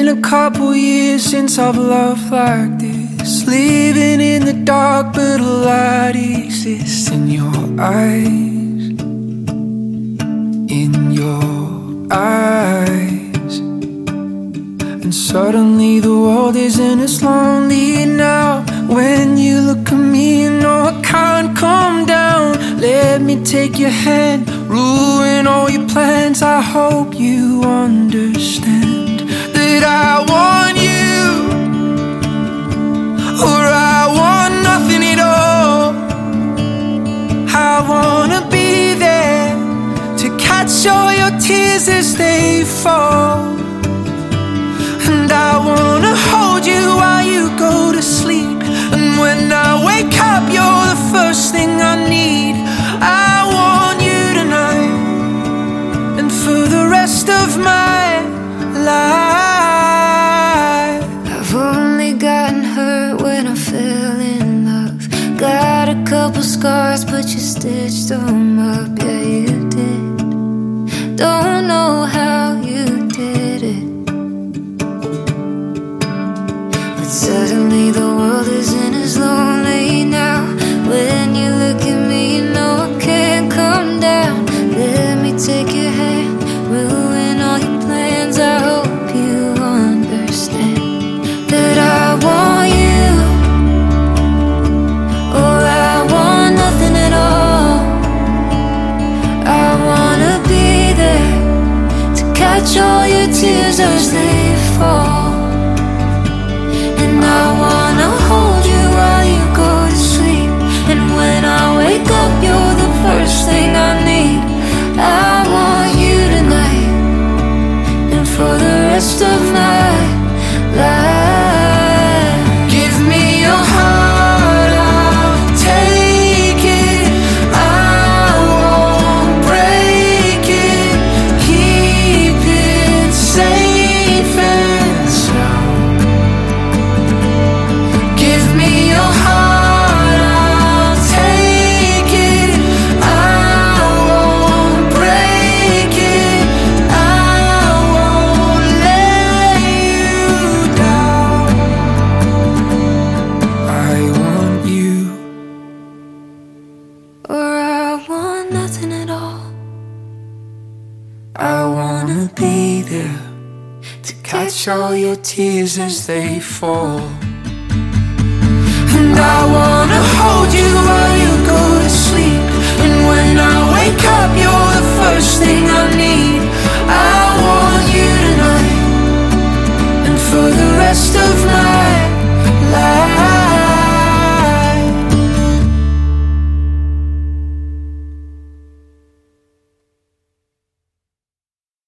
a couple years since I've loved like this. Living in the dark, but a light exists in your eyes. In your eyes. And suddenly the world isn't as lonely now. When you look at me, you know I can't calm down. Let me take your hand, ruin all your plans. I hope you understand that I want you, or I want nothing at all. I wanna be there to catch all your tears as they fall. And I wanna hold you while you go to sleep. And when I wake up, you're the first thing I need. I want you tonight, and for the rest of my life. I've only gotten hurt when I fell in love. Got a couple scars, but you stitched them up. Yeah, you did. Don't know how you did it, but suddenly the world isn't as lonely now. When you look at me, you know I can't come down. Let me take your hand, ruin all your plans. I hope you understand that I want you, or I want nothing at all. I wanna be there to catch all your tears as they fall. And I wanna hold you while you go to sleep. And when I wake up, you're the first thing I need. I want you tonight, and for the rest of my life. Give me your heart, I'll take it. I won't break it. Keep it safe and sound. Give me your heart, I'll take it. I won't break it. I won't let you down. I want you, Or I want nothing at all. I wanna be there to catch all your tears as they fall. And I wanna hold you while you go to sleep. And when I wake up, you're the first thing I need.